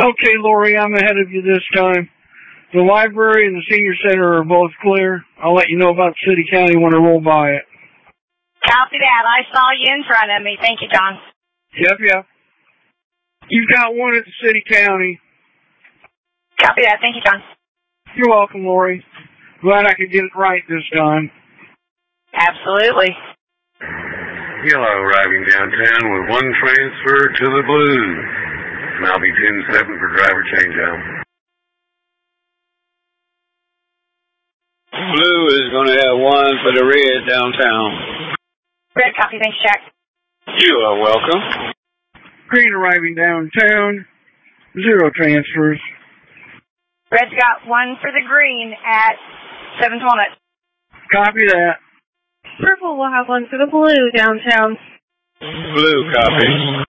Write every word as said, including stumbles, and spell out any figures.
Okay, Lori, I'm ahead of you this time. The library and the senior center are both clear. I'll let you know about City County when I roll by it. Copy that. I saw you in front of me. Thank you, John. Yep, yep. You've got one at the City County. Copy that. Thank you, John. You're welcome, Lori. Glad I could get it right this time. Absolutely. Yellow arriving downtown with one transfer to the blue. And I'll be ten seven for driver changeout. Blue is going to have one for the red downtown. Red copy. Thanks, Jack. You are welcome. Green arriving downtown. Zero transfers. Red's got one for the green at seventh Walnut. Copy that. Purple will have one for the blue downtown. Blue copy.